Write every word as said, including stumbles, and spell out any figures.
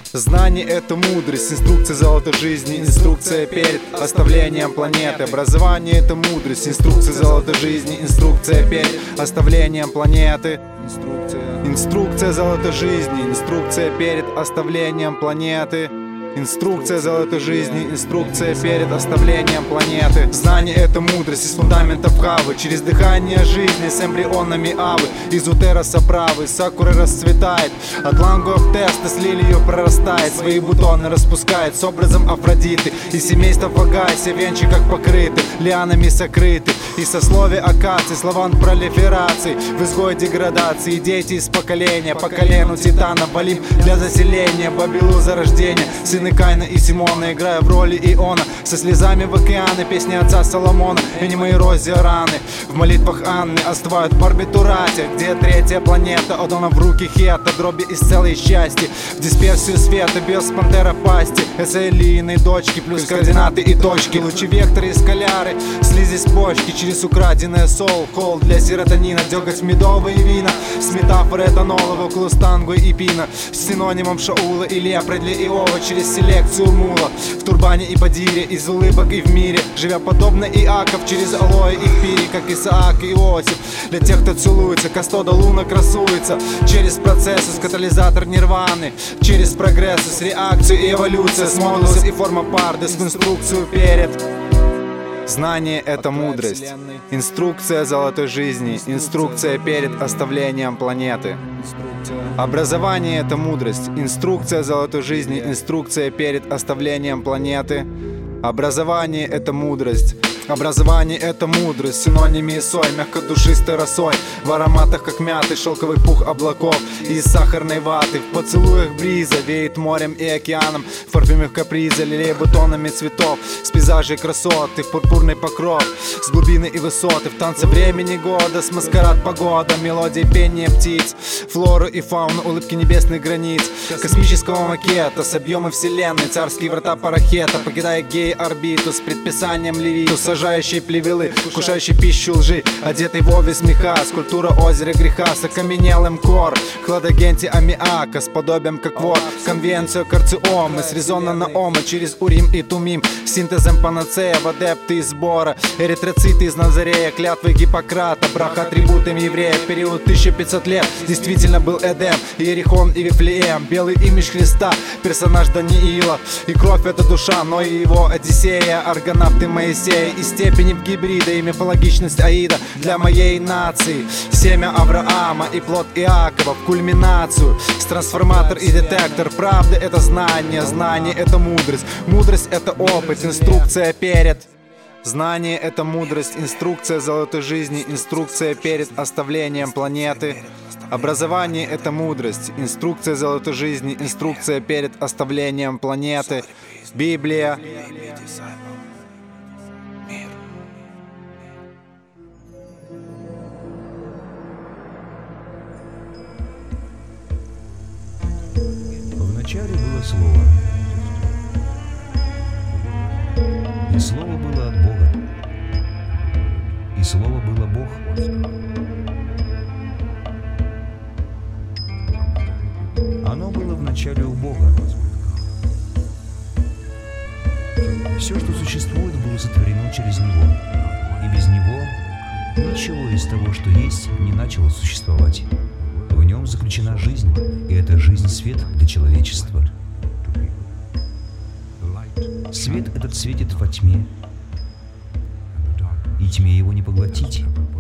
Знание — это мудрость, инструкция золотой жизни, инструкция перед оставлением планеты. Образование — это мудрость, инструкция золотой жизни, инструкция перед оставлением планеты. Инструкция, инструкция золотой жизни, инструкция перед оставлением планеты. Инструкция золотой жизни, инструкция перед оставлением планеты. Знание — это мудрость из фундаментов Хавы, через дыхание жизни с эмбрионами Авы. Из утероса правы сакуры расцветает, от лангов теста с лилию прорастает, свои бутоны распускает с образом Афродиты. И семейство Фагайся венчиках покрыты, лианами сокрыты. И сословие акаций, слован пролиферации, в изгой деградации. Дети из поколения по колену титана, Олимп для заселения, Бабилу за рождение. Сыны Каина и Симона, играя в роли Иона, со слезами в океаны, песни отца Соломона. И не мои рози раны, в молитвах Анны остывают в барбитурате, где третья планета отдана в руки Хета, дроби из целой счастья, в дисперсию света, без пантера пасти, эсэлийные дочки, плюс координаты и точки, лучи векторы и скаляры, слизись почки, через украденное сол, холл для серотонина, деготь медовые вина, с метафорой этанола в около станго и пина, с синонимом Шаула и лепры для Иова, через селекцию мула, в турбане и подире, из улыбок и в мире, живя подобно Иаков, через алоэ и в пире, как Исаак и Иосиф, для тех, кто целуется, Кастода луна красуется, через процессы с катализатор нирваны, через прогрессы с реакцию и эволюция, с модулус и форма парды, с инструкцию перед. Знание — это мудрость, инструкция золотой жизни, инструкция перед оставлением планеты. Образование — это мудрость, инструкция золотой жизни, инструкция перед оставлением планеты. Образование — это мудрость. Образование — это мудрость, синонимы и соль, мягкодушистой росой, в ароматах, как мяты, шелковый пух облаков, из сахарной ваты, в поцелуях бриза, веет морем и океаном, в парфюмах каприза, лилей бутонами цветов, с пейзажей красоты, в пурпурный покров, с глубины и высоты, в танце времени года, с маскарад погода, мелодии пения птиц, флору и фауну, улыбки небесных границ, космического макета, с объемом вселенной, царские врата парахета, покидая гей-орбиту, с предписанием левиту, сажающие плевелы, вкушающие пищу лжи, одетый в овес меха, скульптура озера греха, с окаменелым кор, хладагенти аммиака, с подобием как вор, конвенцию карциомы, с резонно на ома, через урим и тумим, синтезом панацея, в адепты из сбора, эритроциты из Назарея, клятвы Гиппократа, брах атрибутом еврея, в период тысяча пятьсот лет, действительно был Эдем, Иерихон и Вифлеем, белый имидж Христа, персонаж Даниила, и кровь — это душа, но и его Одиссея, аргонавты Моисея, и степени в гибрида, и мифологичность Аида для моей нации, семя Авраама и плод Иакова в кульминацию, с трансформатор и детектор, правда — это знание, знание — это мудрость, мудрость — это опыт, инструкция перед. Знание — это мудрость, инструкция золотой жизни, инструкция перед оставлением планеты. Образование — это мудрость, инструкция золотой жизни, инструкция перед оставлением планеты. Библия. Вначале было Слово, и Слово было от Бога, и Слово было Бог. Оно было вначале у Бога. Все, что существует, было сотворено через Него, и без Него ничего из того, что есть, не начало существовать. В нем заключена жизнь, и эта жизнь — свет для человечества. Свет этот светит во тьме, и тьме его не поглотить.